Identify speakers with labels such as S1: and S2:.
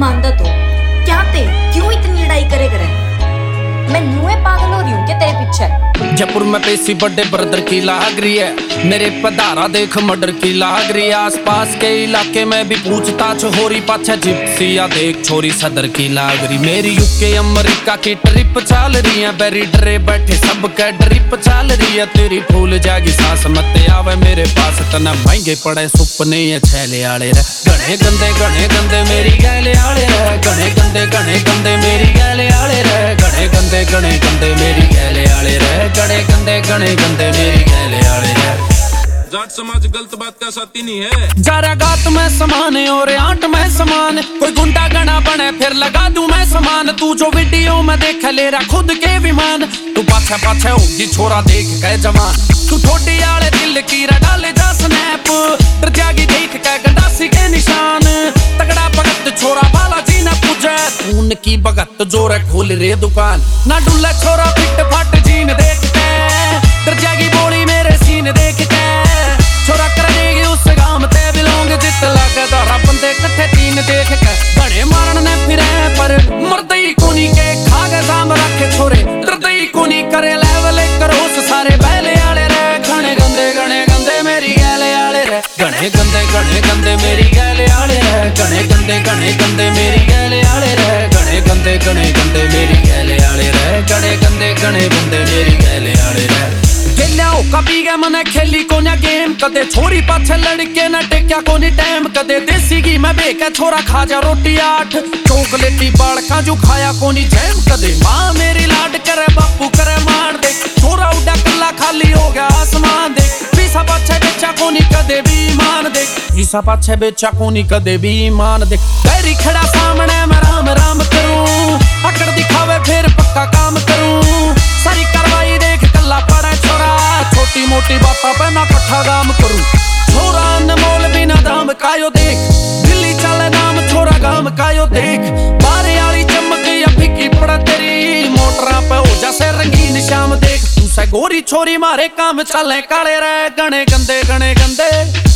S1: मानदा तो क्या ते क्यों इतनी लड़ाई करे करे? मैं नुए पागल हो रही हूँ क्या तेरे पीछे?
S2: जयपुर में पेशी बड़े ब्रदर की लाग रही है, मेरे पधारा देख मर्डर की लाग रही है। आस पास के इलाके में भी पूछताछ हो रही, पाछा जिप्सिया देख छोरी सदर की लाग रही। मेरी यूके अमेरिका की ट्रिप चल रही है, बैरी डरे बैठे सब के ड्रिप चल रही है। तेरी फूल जागी सांस मत आवे मेरे पास, तना महंगे पड़े सुपने ये छैले आले रे। घने गंदे मेरी गैले आले रे, घने गंदे मेरी गैले आले रे, घने गंदे मेरी गैले आले रे, घने गंदे मेरी गैले आले रे।
S3: जाट समाज गलत बात का साथी नहीं है।
S2: जरा गात में समान और आंट में समान, कोई गुंडा गना बने फिर लगा दूं मैं समान। तू जो वीडियो में देख ले रहा खुद के विमान, तू पाछे होगी छोरा देख के जवान। तू ठोडी आले दिल की डाले जा स्नैप, तर जागी देख के गंडासी के निशान। तगड़ा भगत छोरा बालाजी न पूजे, खून की भगत जोर खोल रे दुकान। ना डुल्ले छोरा फिट फट जीन देख के, तर जागी बोली मेरे सीन देख के। छोरा कर देगी उस गांव ते बिलोंग, जित लगे तारा बंदे कट्ठे तीन देख के। बड़े मारन ने फिरे पर मरदई कोनी के, खा गए साम रखे छोरे दर्दई कोनी करे। लेवल करो उस सारे बैले आले रे, घने गंदे मेरी गैले आले रे, घने गंदे मेरी गैले आले रे, घने गंदे मेरी गैले आले रे, घने गंदे मेरी गैले आले रे, घने गंदे मेरी गैले आले रे। कभी गए मने खेली कोन्या गेम, कदे छोरी पाछे लड़के न टेक्या कोनी टाइम। कदे देसी घी में बेके छोरा खा जा रोटी 8, चॉकलेटी बाड़का जो खाया कोनी जैम। कदे माँ मेरी लाड करे बापू करे मार दे, छोरा उड़ा कल्ला खाली हो गया आसमान दे। पीसा पाछे बेचा कोनी कदे भी ईमान दे, पीसा पाछे बेचा कोनी कदे भी ईमान दे। पैरी खड़ा सामने मैं राम करूं, अकड़ दिखावे फिर पक्का काम करूं। सारी कार्रवाई देख कल्ला पड़े छोरा, छोटी मोटी बातों पे ना कट्ठा काम करूं। छोरा अनमोल बिना दाम कायो देख, दिल्ली चले नाम छोरा गाम कायो देख। बारे आली चमक या फीकी पड़ा तेरी, मोटरा पे हो जा से रंगीन शाम देख। तू से गोरी छोरी मारे काम चले काले रे, घने गंदे